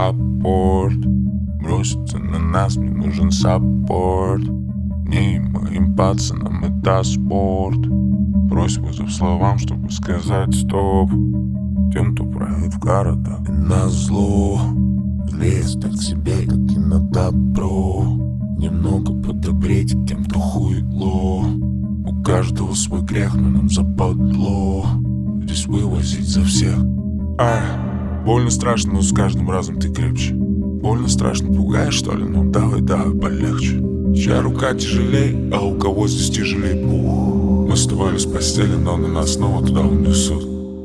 апорт. Броситься на нас, мне нужен саппорт. Мне и моим пацанам это спорт. Брось вызов словам, чтобы сказать стоп тем, кто правит в городах и назло. Лезь так к себе, как и на добро. Немного подобреть тем, кто хуйло. У каждого свой грех, но нам западло здесь вывозить за всех. Больно страшно, но с каждым разом ты крепче. Больно страшно, пугаешь, что ли? Ну давай, полегче. Чья рука тяжелей, а у кого здесь тяжелей? Мы вставали с постели, но на нас снова туда унесут.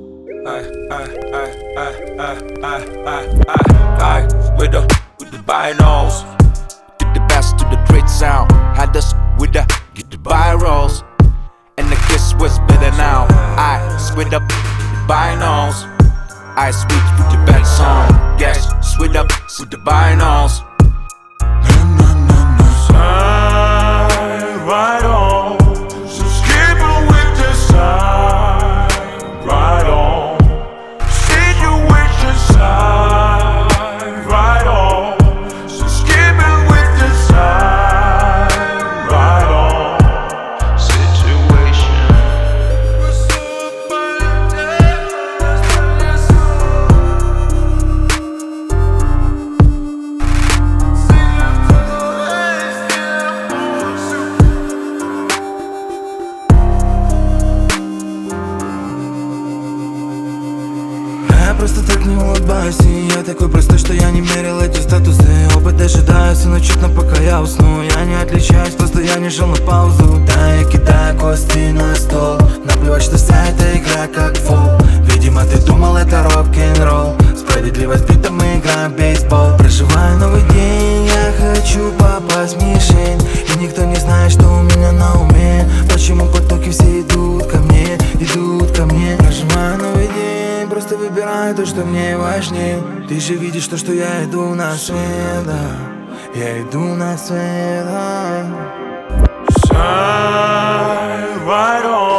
With the binos, did the best to the great sound. Had us with the get the virals, and the kiss was better now. I squid up the binos, I switch with the bad song. Yes, squid up with the binos. Right on, so skip it with the side. Right on, situation side. Right on, so skip it with the side. Right on, situation. Я просто так не улыбаюсь, и я такой простой, что я не мерил эти статусы. Опыт дожидаюсь, но чутно пока я усну. Я не отличаюсь, просто я не жил на паузу. Да, я кидаю кости на стол. Наплевать, что вся эта игра как фол. Видимо, ты думал, это рок-н-ролл. Справедливость битом, мы играем в бейсбол. Проживаю новый день, я хочу попасть в мишень. И никто не знает, что у меня на уме. Почему потоки все идут ко мне, идут ко мне. Проживаю новый день, просто выбираю то, что мне важнее. Ты же видишь то, что я иду на свет, да. Я иду на свет, да. Shine right on.